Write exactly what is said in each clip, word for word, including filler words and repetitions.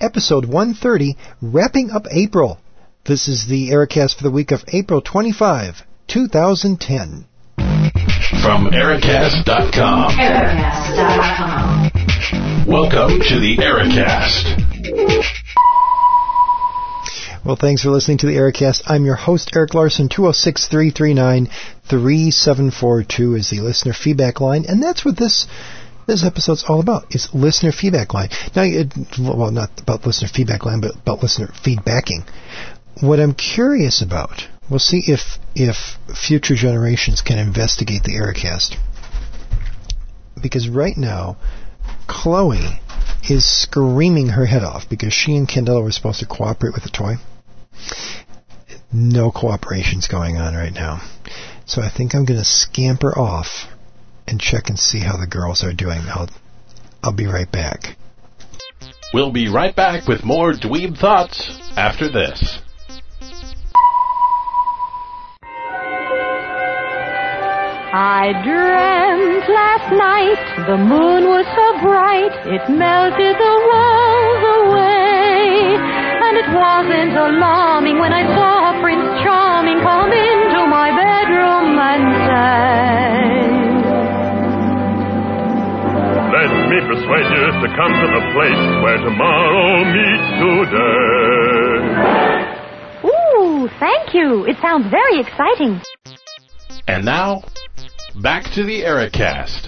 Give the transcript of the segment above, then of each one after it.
episode one thirty, wrapping up April. This is the Ericast for the week of April twenty-fifth, twenty ten. From Ericast dot com. Ericast dot com. Welcome to the Ericast. Well, thanks for listening to the Ericast. I'm your host, Eric Larson. two oh six, three three nine, three seven four two is the listener feedback line, and that's what this this episode's all about, is listener feedback line. Now, it, well, not about listener feedback line, but about listener feedbacking. What I'm curious about, we'll see if if future generations can investigate the Ericast. Because right now, Chloe is screaming her head off because she and Candela were supposed to cooperate with the toy. No cooperation's going on right now. So I think I'm going to scamper off and check and see how the girls are doing. I'll, I'll be right back. We'll be right back with more Dweeb Thoughts after this. I dreamt last night the moon was so bright it melted the walls away, and it wasn't alarming when I saw Prince Charming come into my bedroom and say, let me persuade you to come to the place where tomorrow meets today. Ooh, thank you. It sounds very exciting. And now, back to the Ericast.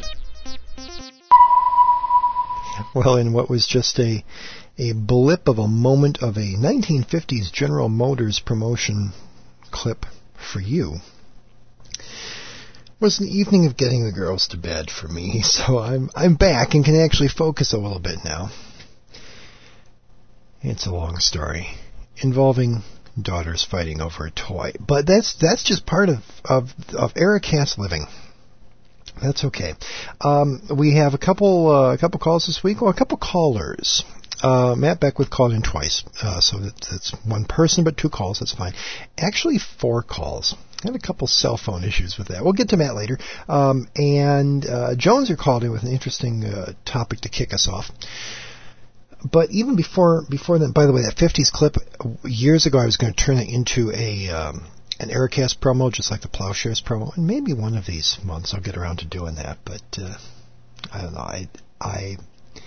Well, in what was just a a blip of a moment of a nineteen fifties General Motors promotion clip for you, was an evening of getting the girls to bed for me. So I'm I'm back and can actually focus a little bit now. It's a long story involving daughters fighting over a toy, but that's that's just part of of, of Ericast living. That's okay. Um, we have a couple uh, a couple calls this week, or a couple callers. Uh, Matt Beckwith called in twice, uh, so that, that's one person, but two calls. That's fine. Actually, four calls. I had a couple cell phone issues with that. We'll get to Matt later. Um, and uh, Joneser called in with an interesting uh, topic to kick us off. But even before before that, by the way, that fifties clip, years ago I was going to turn it into a um, an Ericast promo, just like the Plowshares promo, and maybe one of these months I'll get around to doing that. But uh, I don't know. I I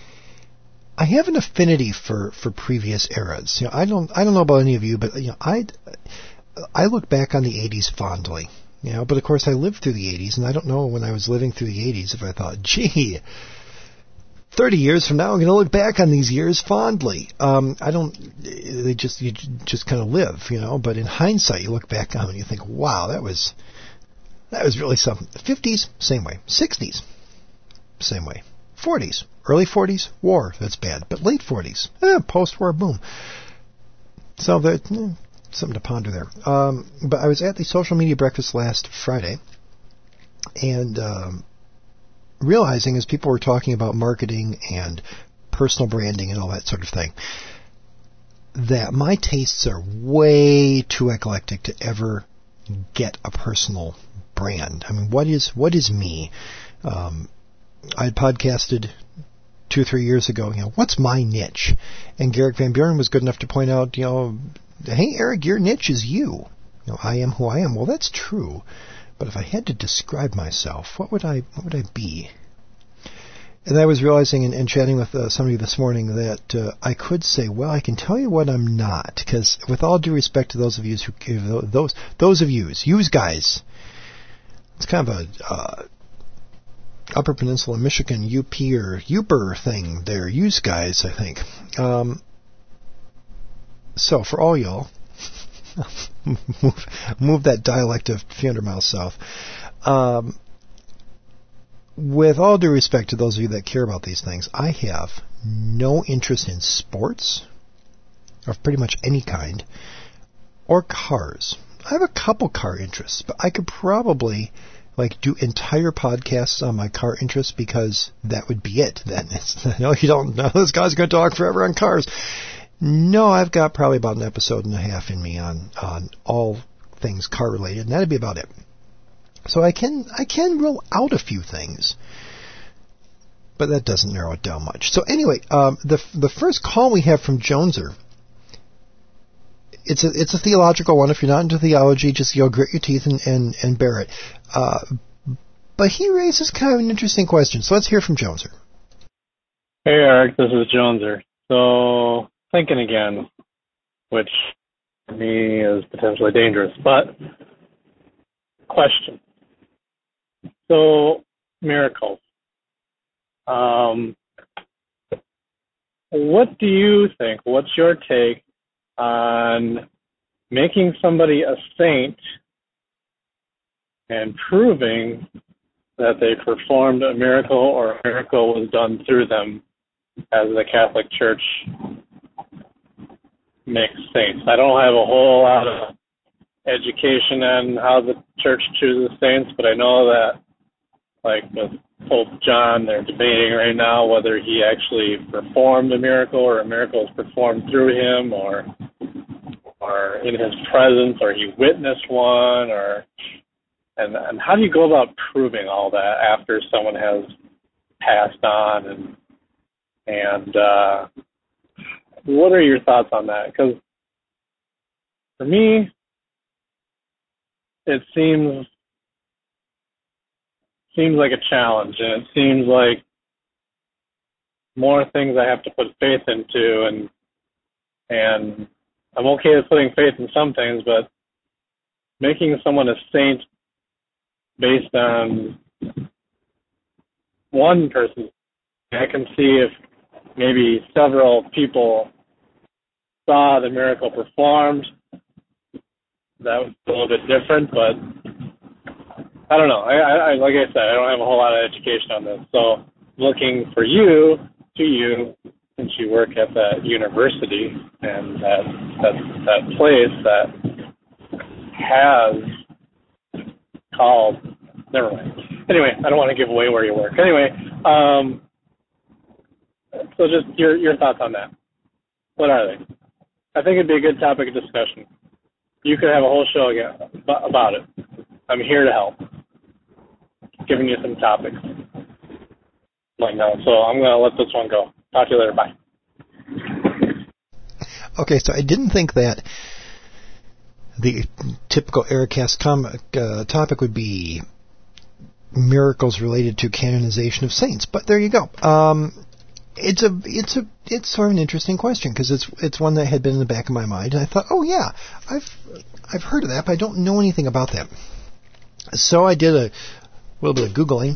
I have an affinity for, for previous eras. You know, I don't I don't know about any of you, but you know, I I look back on the eighties fondly. You know, but of course I lived through the eighties, and I don't know when I was living through the eighties if I thought, gee, thirty years from now, I'm going to look back on these years fondly. Um, I don't. They just you just kind of live, you know. But in hindsight, you look back on them and you think, wow, that was that was really something. The fifties, same way. Sixties, same way. Forties, early forties, war. That's bad. But late forties, eh, post-war boom. So that eh, something to ponder there. Um, but I was at the social media breakfast last Friday, and. Um, realizing as people were talking about marketing and personal branding and all that sort of thing, that my tastes are way too eclectic to ever get a personal brand. I mean, what is what is me? Um, I had podcasted two or three years ago, you know, what's my niche? And Garrick Van Buren was good enough to point out, you know, hey, Eric, your niche is you. You know, I am who I am. Well, that's true. But if I had to describe myself, what would I what would I be? And I was realizing and, and chatting with uh, somebody this morning that uh, I could say, well, I can tell you what I'm not, because with all due respect to those of you who give those those of yous, yous guys, it's kind of a uh, Upper Peninsula Michigan U P or Uper thing there, yous guys, I think. Um, so for all y'all. move, move that dialect a few hundred miles south. Um, with all due respect to those of you that care about these things, I have no interest in sports of pretty much any kind or cars. I have a couple car interests, but I could probably like do entire podcasts on my car interests because that would be it. Then it's, you know, you don't know this guy's going to talk forever on cars. No, I've got probably about an episode and a half in me on, on all things car related, and that'd be about it. So I can I can rule out a few things, but that doesn't narrow it down much. So anyway, um, the the first call we have from Joneser, it's a it's a theological one. If you're not into theology, just you know, grit your teeth and, and, and bear it. Uh, but he raises kind of an interesting question. So let's hear from Joneser. Hey, Eric, this is Joneser. So, thinking again, which for me is potentially dangerous, but question. So, miracles. Um, what do you think? What's your take on making somebody a saint and proving that they performed a miracle or a miracle was done through them, as the Catholic Church makes saints? I don't have a whole lot of education on how the Church chooses saints, but I know that, like with Pope John, they're debating right now whether he actually performed a miracle or a miracle was performed through him, or or in his presence, or he witnessed one, or and and how do you go about proving all that after someone has passed on, and and uh, what are your thoughts on that? Because for me, it seems seems like a challenge, and it seems like more things I have to put faith into, and and I'm okay with putting faith in some things, but making someone a saint based on one person, I can see if maybe several people saw the miracle performed, that was a little bit different, but I don't know. I, I, like I said, I don't have a whole lot of education on this. So looking for you, to you, since you work at that university and that that, that place that has called, never mind. Anyway, I don't want to give away where you work. Anyway, um, so just your your thoughts on that. What are they? I think it'd be a good topic of discussion. You could have a whole show again about it. I'm here to help. Giving you some topics. Like now, so I'm going to let this one go. Talk to you later. Bye. Okay, so I didn't think that the typical Ericast comic uh, topic would be miracles related to canonization of saints, but there you go. Um, it's a it's a it's sort of an interesting question because it's it's one that had been in the back of my mind, and I thought, oh yeah, I've I've heard of that, but I don't know anything about that. So I did a little bit of Googling.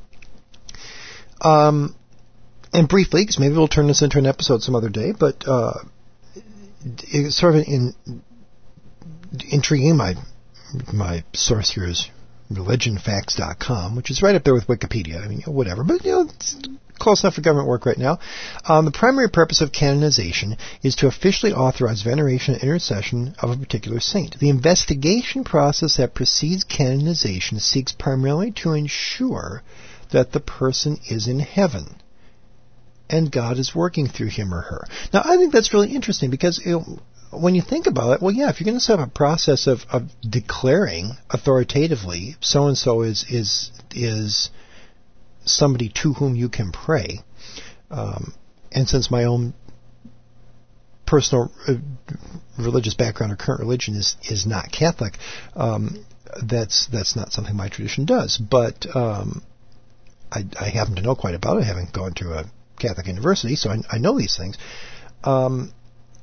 Um, and briefly, because maybe we'll turn this into an episode some other day, but uh, it's sort of in, intriguing. My my source here is religion facts dot com, which is right up there with Wikipedia. I mean, whatever, but you know, it's close enough for government work right now. Um, the primary purpose of canonization is to officially authorize veneration and intercession of a particular saint. The investigation process that precedes canonization seeks primarily to ensure that the person is in heaven and God is working through him or her. Now, I think that's really interesting because you know, when you think about it, well, yeah, if you're going to set up a process of, of declaring authoritatively so-and-so is is is somebody to whom you can pray, um, and since my own personal uh, religious background or current religion is, is not Catholic, um, that's that's not something my tradition does. But um, I, I happen to know quite about it, having gone to a Catholic university, so I, I know these things. Um,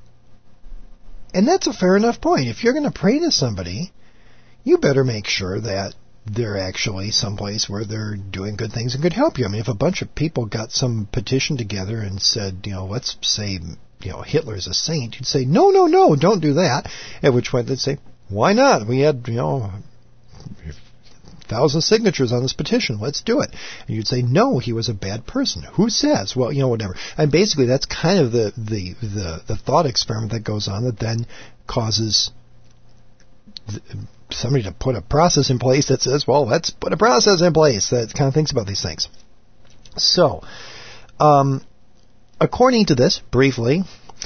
and that's a fair enough point. If you're going to pray to somebody, you better make sure that they're actually someplace where they're doing good things and could help you. I mean, if a bunch of people got some petition together and said, you know, let's say, you know, Hitler's a saint, you'd say, no, no, no, don't do that. At which point they'd say, why not? We had, you know, thousand signatures on this petition. Let's do it. And you'd say, no, he was a bad person. Who says? Well, you know, whatever. And basically, that's kind of the the the, the thought experiment that goes on that then causes the, somebody to put a process in place that says, well, let's put a process in place that kind of thinks about these things. So, um, according to this, briefly,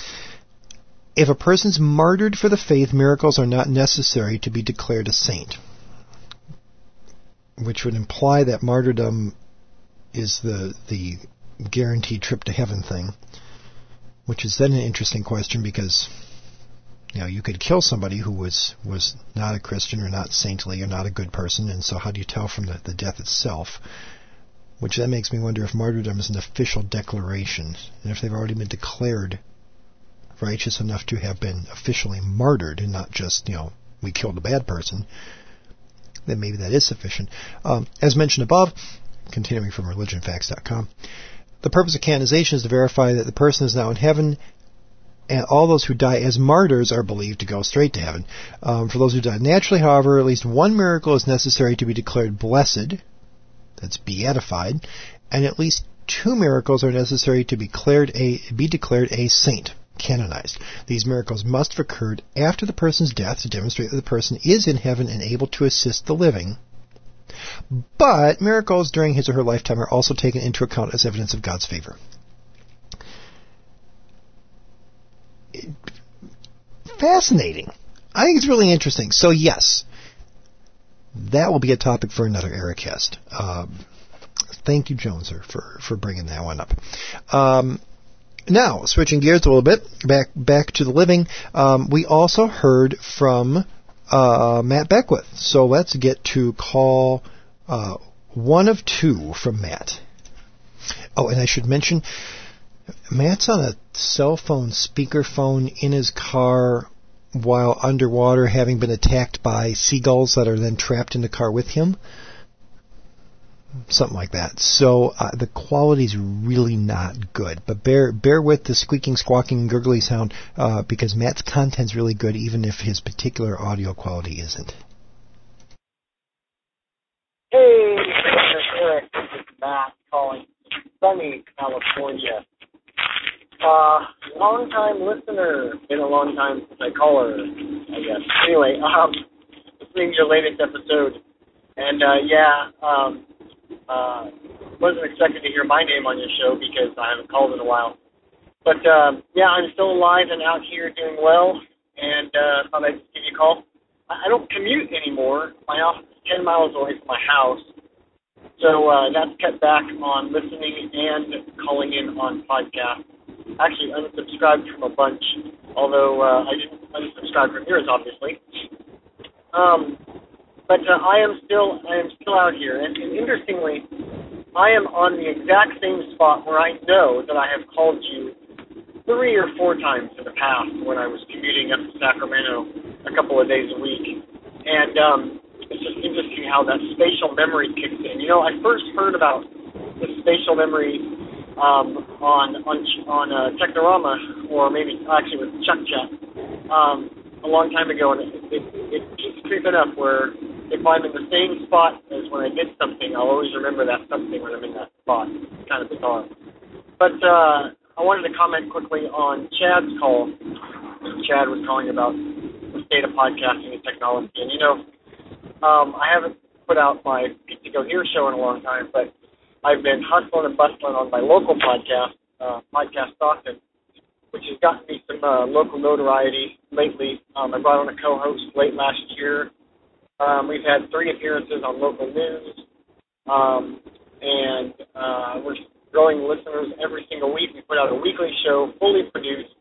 if a person's martyred for the faith, miracles are not necessary to be declared a saint, which would imply that martyrdom is the the guaranteed trip to heaven thing, which is then an interesting question because, you know, you could kill somebody who was, was not a Christian or not saintly or not a good person, and so how do you tell from the, the death itself? Which then makes me wonder if martyrdom is an official declaration, and if they've already been declared righteous enough to have been officially martyred and not just, you know, we killed a bad person, then maybe that is sufficient. Um, as mentioned above, continuing from religion facts dot com, the purpose of canonization is to verify that the person is now in heaven, and all those who die as martyrs are believed to go straight to heaven. Um, for those who die naturally, however, at least one miracle is necessary to be declared blessed, that's beatified, and at least two miracles are necessary to be declared a, be declared a saint, canonized. These miracles must have occurred after the person's death to demonstrate that the person is in heaven and able to assist the living. But miracles during his or her lifetime are also taken into account as evidence of God's favor. Fascinating. I think it's really interesting. So yes, that will be a topic for another Ericast. Um, thank you, Joneser, for, for bringing that one up. Um, now, switching gears a little bit, back back to the living, um, we also heard from uh, Matt Beckwith. So let's get to call uh, one of two from Matt. Oh, and I should mention, Matt's on a cell phone speakerphone in his car while underwater, having been attacked by seagulls that are then trapped in the car with him. Something like that. So uh, the quality's really not good. But bear bear with the squeaking, squawking, gurgly sound uh, because Matt's content's really good, even if his particular audio quality isn't. Hey, Eric, this is Matt calling from sunny California. Uh, long-time listener, been a long time since I call her, I guess. Anyway, um, listening to your latest episode, and uh, yeah, um, uh, wasn't expecting to hear my name on your show because I haven't called in a while. But um, yeah, I'm still alive and out here doing well, and uh, thought I'd just give you a call. I don't commute anymore. My office is ten miles away from my house, so uh, that's cut back on listening and calling in on podcasts. Actually unsubscribed from a bunch, although uh, I didn't unsubscribe from yours, obviously. Um, but uh, I am still I am still out here, and, and interestingly, I am on the exact same spot where I know that I have called you three or four times in the past when I was commuting up to Sacramento a couple of days a week, and um, it's just interesting how that spatial memory kicks in. You know, I first heard about the spatial memory Um, on on on uh, Technorama, or maybe actually with Chuck Chat, um, a long time ago, and it, it, it keeps creeping up where if I'm in the same spot as when I did something, I'll always remember that something when I'm in that spot. It's kind of bizarre. But uh, I wanted to comment quickly on Chad's call. Chad was calling about the state of podcasting and technology, and you know, um, I haven't put out my Pizza Go Here show in a long time, but I've been hustling and bustling on my local podcast, uh, Podcast Stockton, which has gotten me some uh, local notoriety lately. Um, I brought on a co-host late last year. Um, we've had three appearances on local news, um, and uh, we're growing listeners every single week. We put out a weekly show, fully produced,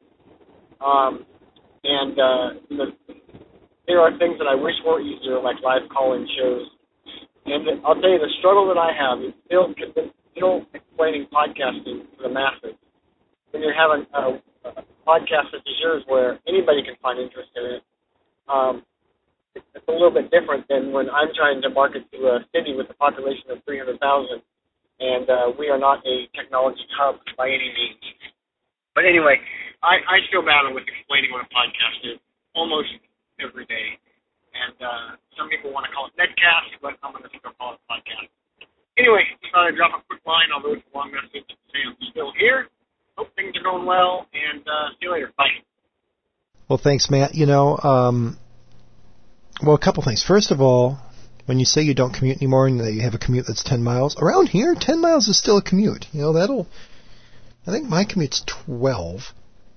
um, and uh, the, there are things that I wish were easier, like live call-in shows. And I'll tell you, the struggle that I have is still, still explaining podcasting to the masses. When you're having a, a podcast such as yours where anybody can find interest in it, um, it's, it's a little bit different than when I'm trying to market to a city with a population of three hundred thousand, and uh, we are not a technology hub by any means. But anyway, I, I still battle with explaining what a podcast is almost every day. And uh, some people want to call it Netcast, but I'm going to still call it podcast. Anyway, just thought I'd drop a quick line, although it's a long message to say I'm still here. Hope things are going well, and uh, see you later. Bye. Well, thanks, Matt. You know, um, well, a couple things. First of all, when you say you don't commute anymore and that you have a commute that's ten miles, around here, ten miles is still a commute. You know, that'll, I think my commute's twelve,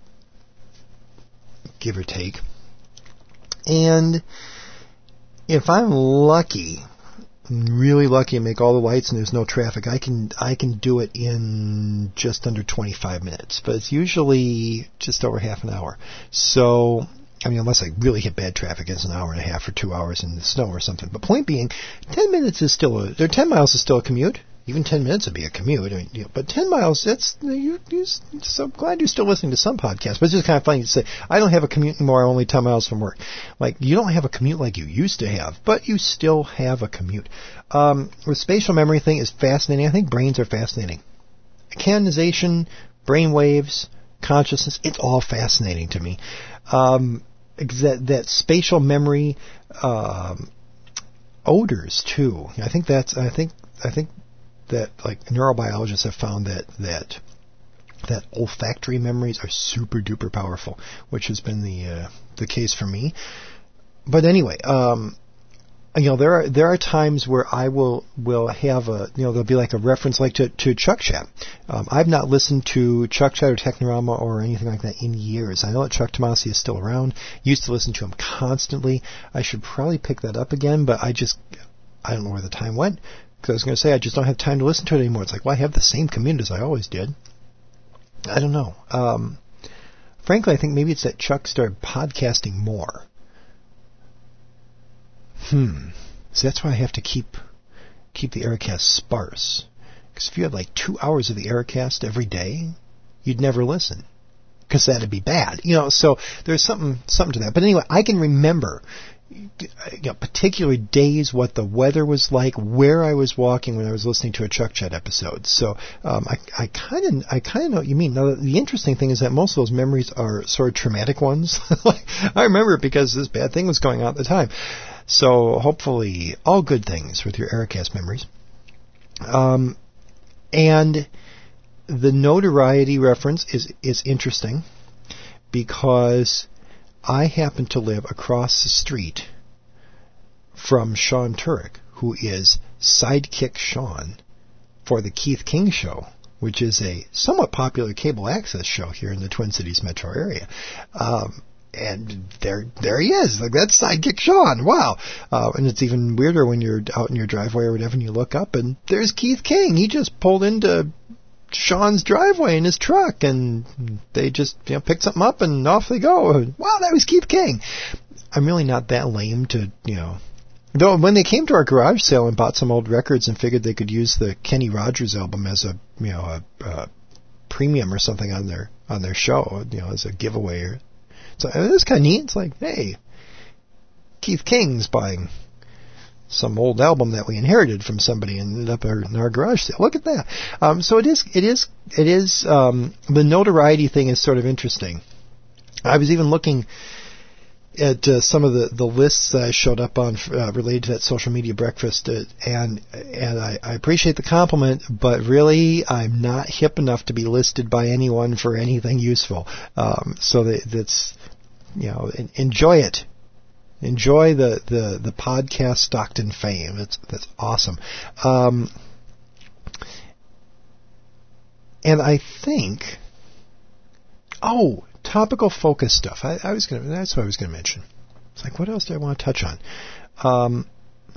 give or take. And if I'm lucky, really lucky and make all the lights and there's no traffic, I can I can do it in just under twenty-five minutes. But it's usually just over half an hour. So, I mean, unless I really hit bad traffic, it's an hour and a half or two hours in the snow or something. But point being, ten minutes is still a, or ten miles is still a commute. Even ten minutes would be a commute. I mean, you know, but ten miles, that's, you, you, so I'm glad you're still listening to some podcasts. But it's just kind of funny to say, I don't have a commute anymore, I'm only ten miles from work. Like, you don't have a commute like you used to have, but you still have a commute. Um, the spatial memory thing is fascinating. I think brains are fascinating. Canonization, brain waves, consciousness, it's all fascinating to me. Um, that, that spatial memory, um, odors too. I think that's, I think, I think, that like neurobiologists have found that that that olfactory memories are super duper powerful, which has been the uh, the case for me. But anyway, um, you know, there are there are times where I will will have a, you know, there'll be like a reference like to to Chuck Chat. Um, I've not listened to Chuck Chat or Technorama or anything like that in years. I know that Chuck Tomasi is still around. Used to listen to him constantly. I should probably pick that up again, but I just I don't know where the time went. Because I was going to say, I just don't have time to listen to it anymore. It's like, well, I have the same commute as I always did. I don't know. Um, frankly, I think maybe it's that Chuck started podcasting more. Hmm. So that's why I have to keep keep the Aircast sparse. Because if you had like two hours of the Aircast every day, you'd never listen. Because that'd be bad. You know, so there's something something to that. But anyway, I can remember, you know, particular days, what the weather was like, where I was walking when I was listening to a Chuck Chat episode. So um, I, I kind of, I kind of know what you mean. Now, the interesting thing is that most of those memories are sort of traumatic ones. Like, I remember it because this bad thing was going on at the time. So hopefully, all good things with your Aircast memories. Um, and the notoriety reference is is interesting because I happen to live across the street from Sean Turek, who is Sidekick Sean for the Keith King Show, which is a somewhat popular cable access show here in the Twin Cities metro area. Um, and there there he is. Like, that's Sidekick Sean. Wow. Uh, and it's even weirder when you're out in your driveway or whatever and you look up and there's Keith King. He just pulled into Sean's driveway in his truck, and they just, you know, pick something up and off they go. Wow, that was Keith King. I'm really not that lame to, you know. Though when they came to our garage sale and bought some old records and figured they could use the Kenny Rogers album as a, you know, a, a premium or something on their on their show, you know, as a giveaway. Or, so it was kind of neat. It's like, hey, Keith King's buying some old album that we inherited from somebody and ended up in our, in our garage sale. Look at that. Um, so it is, it is, it is, um, the notoriety thing is sort of interesting. I was even looking at uh, some of the, the lists that I showed up on uh, related to that social media breakfast, uh, and and I, I appreciate the compliment, but really I'm not hip enough to be listed by anyone for anything useful. Um, so that, that's, you know, enjoy it. Enjoy the, the, the podcast Stockton fame. That's that's awesome. Um, and I think, oh, topical focus stuff. I, I was gonna. That's what I was gonna mention. It's like, what else do I want to touch on? Um,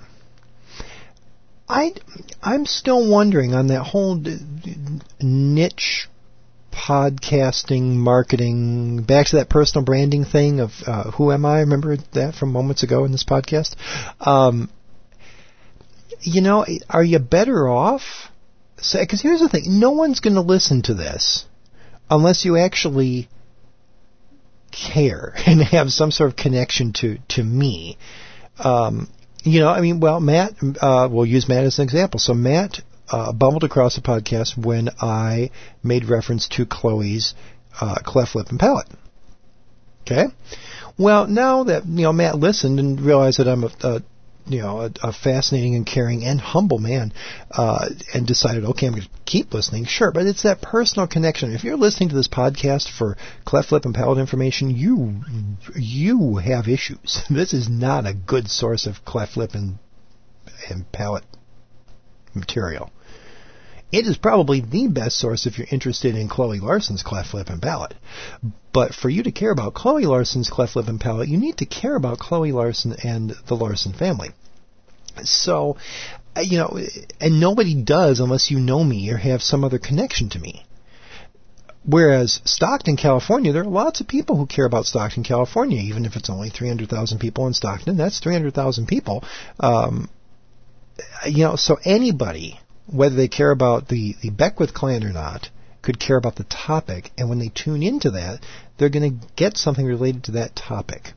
I I'm still wondering on that whole niche podcasting, marketing, back to that personal branding thing of uh, who am I? Remember that from moments ago in this podcast? Um, you know, are you better off? Because here's the thing. No one's going to listen to this unless you actually care and have some sort of connection to, to me. Um, you know, I mean, well, Matt, uh, we'll use Matt as an example. So Matt Uh, bumbled across a podcast when I made reference to Chloe's uh, cleft lip and palate. Okay? Well, now that, you know, Matt listened and realized that I'm a, a you know, a, a fascinating and caring and humble man, uh, and decided, okay, I'm going to keep listening, sure, but it's that personal connection. If you're listening to this podcast for cleft lip and palate information, you you have issues. This is not a good source of cleft lip and, and palate material. It is probably the best source if you're interested in Chloe Larson's cleft lip and palate. But for you to care about Chloe Larson's cleft lip and palate, you need to care about Chloe Larson and the Larson family. So, you know, and nobody does unless you know me or have some other connection to me. Whereas Stockton, California, there are lots of people who care about Stockton, California, even if it's only three hundred thousand people in Stockton. That's three hundred thousand people. Um, you know, so anybody, whether they care about the, the Beckwith clan or not, could care about the topic. And when they tune into that, they're going to get something related to that topic.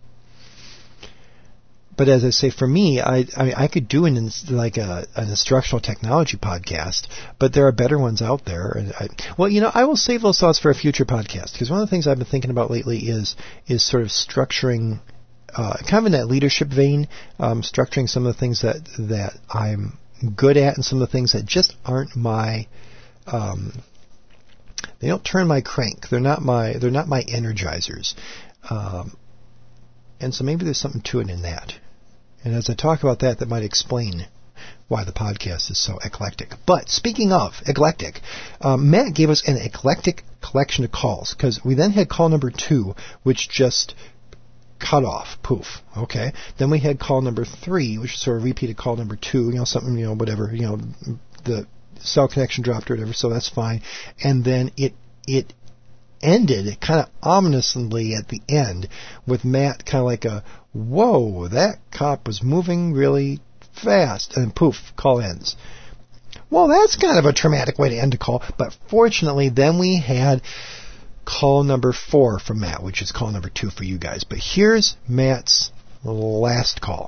But as I say, for me, I I, mean, I could do an like a, an instructional technology podcast, but there are better ones out there. And I, well, you know, I will save those thoughts for a future podcast, because one of the things I've been thinking about lately is is sort of structuring, uh, kind of in that leadership vein, um, structuring some of the things that that I'm good at and some of the things that just aren't my. Um, they don't turn my crank. They're not my. They're not my energizers. Um, And so maybe there's something to it in that. And as I talk about that, that might explain why the podcast is so eclectic. But speaking of eclectic, um, Matt gave us an eclectic collection of calls, because we then had call number two, which just cut off, poof, okay? Then we had call number three, which sort of repeated call number two, you know, something, you know, whatever, you know, the cell connection dropped or whatever, so that's fine. And then it it ended kind of ominously at the end with Matt kind of like a, whoa, that cop was moving really fast, and poof, call ends. Well, that's kind of a traumatic way to end a call, but fortunately then we had call number four from Matt, which is call number two for you guys. But here's Matt's last call.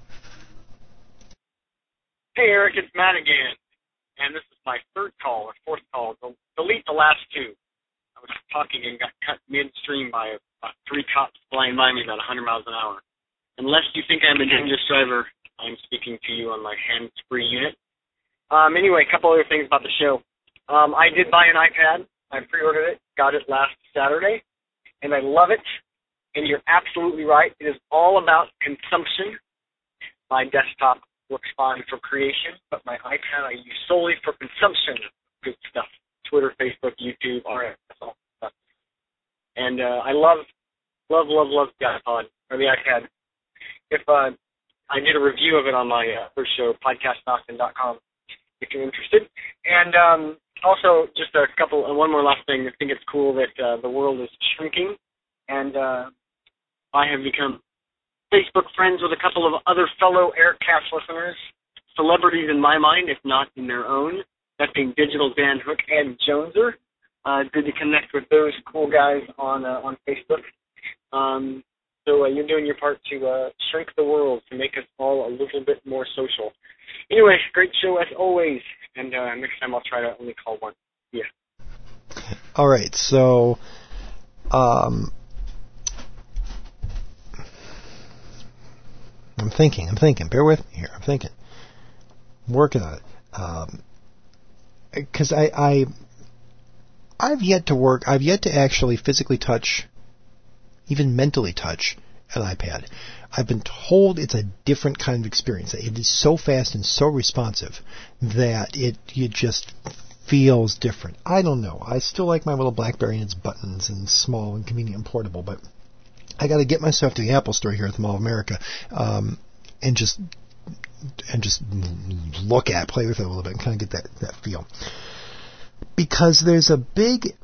Hey Eric, it's Matt again, and this is my third call or fourth call. Delete the last two. I was talking and got cut midstream by about three cops flying by me about one hundred miles an hour. Unless you think I'm a dangerous driver, I'm speaking to you on my hands-free unit. Um, anyway, a couple other things about the show. Um, I did buy an iPad. I pre-ordered it, got it last Saturday, and I love it. And you're absolutely right. It is all about consumption. My desktop works fine for creation, but my iPad I use solely for consumption of good stuff. Twitter, Facebook, YouTube, R S S, all that stuff. And uh, I love, love, love, love the iPod, or the iPad. If uh, I did a review of it on my uh, first show, podcast stockton dot com, if you're interested. And um, also, just a couple, uh, one more last thing. I think it's cool that uh, the world is shrinking, and uh, I have become Facebook friends with a couple of other fellow Aircast listeners, celebrities in my mind, if not in their own. That being Digital Dan Hook and Joneser. Uh, good to connect with those cool guys on uh, on Facebook. Um, so uh, you're doing your part to uh, shrink the world, to make us all a little bit more social. Anyway, great show as always. And uh, next time I'll try to only call one. Yeah. All right. So, um, I'm thinking. I'm thinking. Bear with me here. I'm thinking. I'm working on it. Um, Because I, I, I've yet to work, I've yet to actually physically touch, even mentally touch, an iPad. I've been told it's a different kind of experience. It is so fast and so responsive that it, it just feels different. I don't know. I still like my little BlackBerry and its buttons and small and convenient and portable, but I got to get myself to the Apple Store here at the Mall of America, um, and just and just look at, play with it a little bit, and kind of get that, that feel. Because there's a big,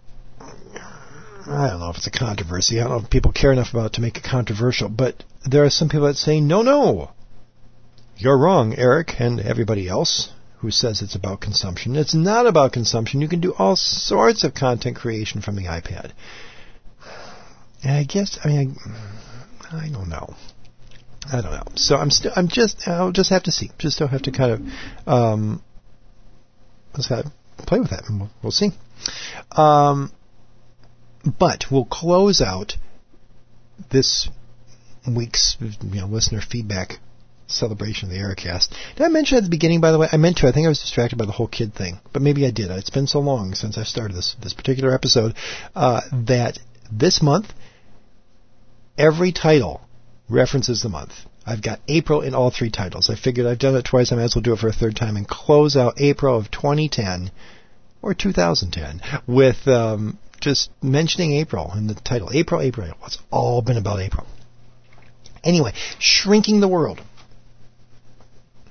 I don't know if it's a controversy, I don't know if people care enough about it to make it controversial, but there are some people that say, no, no, you're wrong, Eric, and everybody else who says it's about consumption. It's not about consumption. You can do all sorts of content creation from the iPad. And I guess, I mean, I, I don't know. I don't know. So I'm still, I'm just, I'll just have to see. Just still have to kind of, um, let's have, play with that, and we'll, we'll see. Um, but we'll close out this week's, you know, listener feedback celebration of the Aircast. Did I mention at the beginning, by the way? I meant to. I think I was distracted by the whole kid thing, but maybe I did. It's been so long since I started this this particular episode uh, that this month, every title references the month. I've got April in all three titles. I figured I've done it twice. I might as well do it for a third time and close out April of twenty ten or two thousand ten with um, just mentioning April in the title. April, April, April. It's all been about April. Anyway, shrinking the world.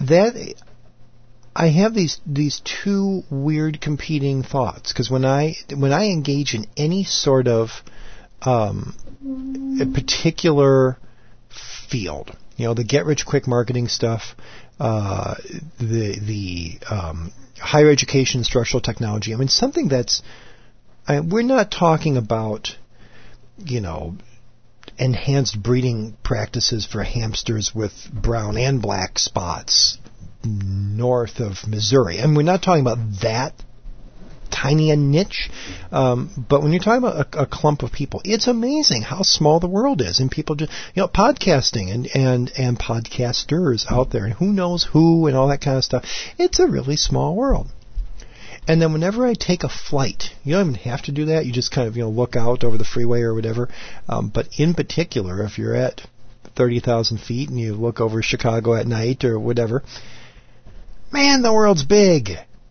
that I have these these two weird competing thoughts, because when I when I engage in any sort of um, a particular field, you know, the get rich quick marketing stuff, uh, the the um, higher education, instructional technology. I mean, something that's I, we're not talking about, you know, enhanced breeding practices for hamsters with brown and black spots north of Missouri. And we're not talking about that tiny a niche, um, but when you're talking about a, a clump of people, it's amazing how small the world is, and people just, you know, podcasting and, and, and podcasters out there, and who knows who and all that kind of stuff. It's a really small world. And then whenever I take a flight, you don't even have to do that. You just kind of, you know, look out over the freeway or whatever. Um, but in particular, if you're at thirty thousand feet and you look over Chicago at night or whatever, man, the world's big.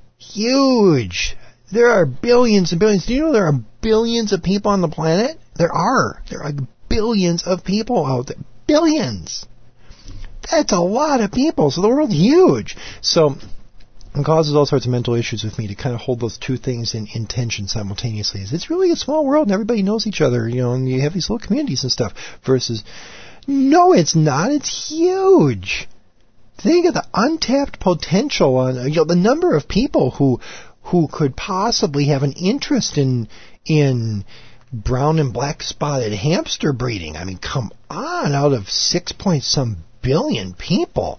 Huge. There are billions and billions. Do you know there are billions of people on the planet? There are. There are billions of people out there. Billions. That's a lot of people. So the world's huge. So it causes all sorts of mental issues with me to kind of hold those two things in, in tension simultaneously. It's really a small world and everybody knows each other, you know, and you have these little communities and stuff, versus, no, it's not. It's huge. Think of the untapped potential on, you know, the number of people who who could possibly have an interest in in brown and black spotted hamster breeding. I mean, come on, out of six point some billion people.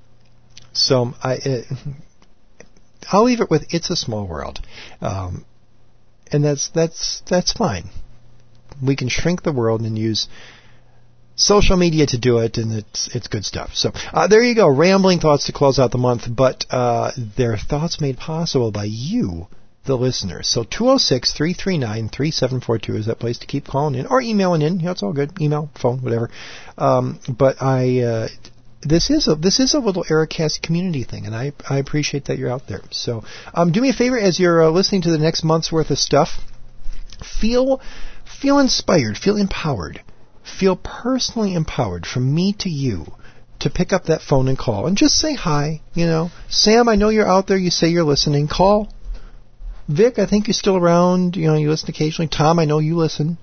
So I. It, I'll leave it with it's a small world, um, and that's that's that's fine. We can shrink the world and use social media to do it, and it's it's good stuff. So uh, there you go, rambling thoughts to close out the month, but uh, they're thoughts made possible by you, the listeners. So two oh six, three three nine, three seven four two is that place to keep calling in or emailing in. You know, it's all good. Email, phone, whatever. Um, but I. Uh, This is a this is a little Ericast community thing, and I I appreciate that you're out there. So um, do me a favor, as you're uh, listening to the next month's worth of stuff, feel feel inspired, feel empowered, feel personally empowered from me to you to pick up that phone and call and just say hi. You know, Sam, I know you're out there. You say you're listening. Call. Vic, I think you're still around. You know, you listen occasionally. Tom, I know you listen.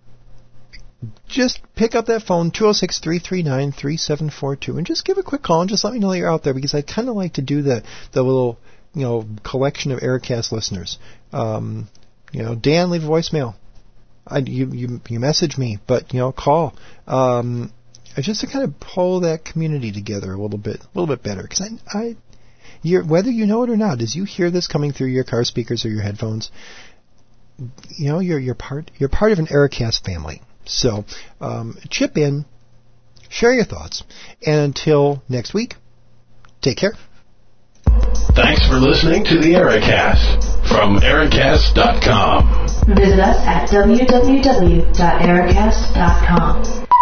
Just pick up that phone, two oh six, three three nine, three seven four two, and just give a quick call and just let me know that you're out there, because I kind of like to do the, the little, you know, collection of Ericast listeners. Um, you know, Dan, leave a voicemail. I, you, you, you message me, but, you know, call. Um, just to kind of pull that community together a little bit, a little bit better, because I, I, you're, whether you know it or not, as you hear this coming through your car speakers or your headphones, you know, you're, you're part, you're part of an Ericast family. So, um, chip in, share your thoughts, and until next week, take care. Thanks for listening to the Ericast from Ericast dot com. Visit us at w w w dot ericast dot com.